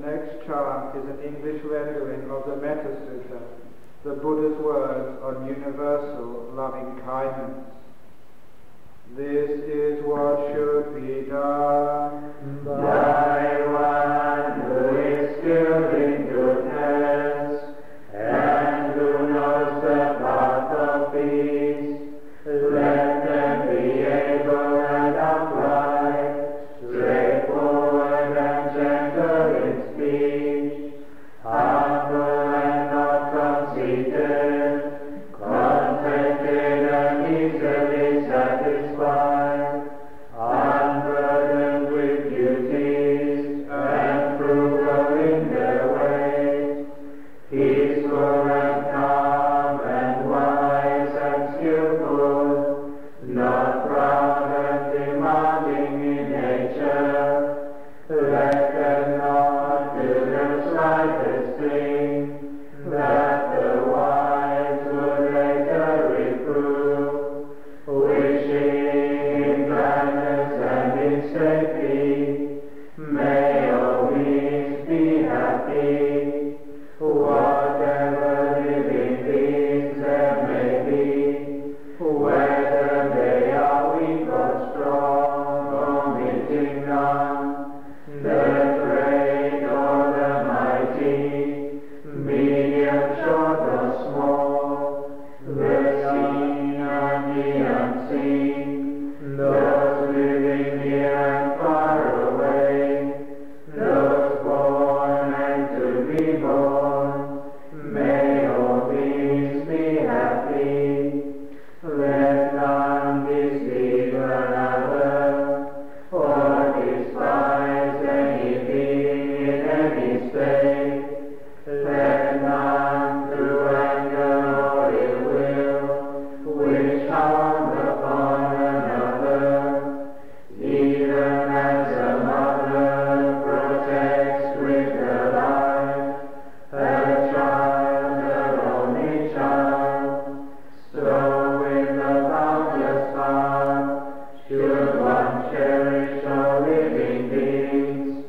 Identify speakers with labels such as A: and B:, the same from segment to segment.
A: next chant is an English rendering of the Metta Sutta, the Buddha's words on universal loving kindness. This is what should be done
B: by one who is skilled in goodness and who knows the path of peace. Let them be able and upright, straightforward and gentle in speech, humble and not conceited, contented and easily satisfied, unburdened with duties and frugal in their ways, peaceful and calm and wise and skillful, not proud and demanding in nature. Let them not do the slightest thing that the wise would later reprove, wishing in gladness and in safety, may all beings be happy. Whatever living beings there may be, whether they are weak or strong, omitting none, the great or the mighty, medium, short or small, the seen and the unseen, those living near and far away, those born and to be born, may all beings be happy. Let none deceive another, or despise any being in any state. Let none through anger or ill will wish harm upon another, even as a mother protects with her life her child, her only child. So with a boundless heart should one cherish all living beings,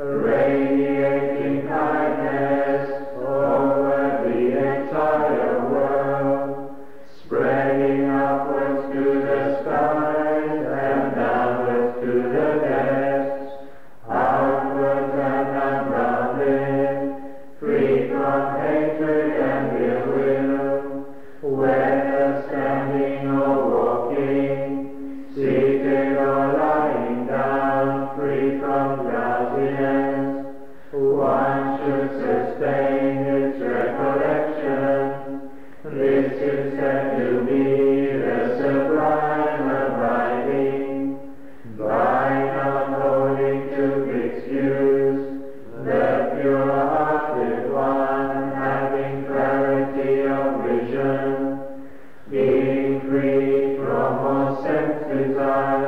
B: radiating kindness over the entire world, spreading upwards to the skies and downwards to the depths, outwards and unbounded, free from hatred and ill will, whether standing or walking, seated or lying down, free from drowsiness. One should sustain its recollection. This is said to be the sublime abiding, by not holding to excuse, the pure-hearted one having clarity of vision, being free from all sense desire.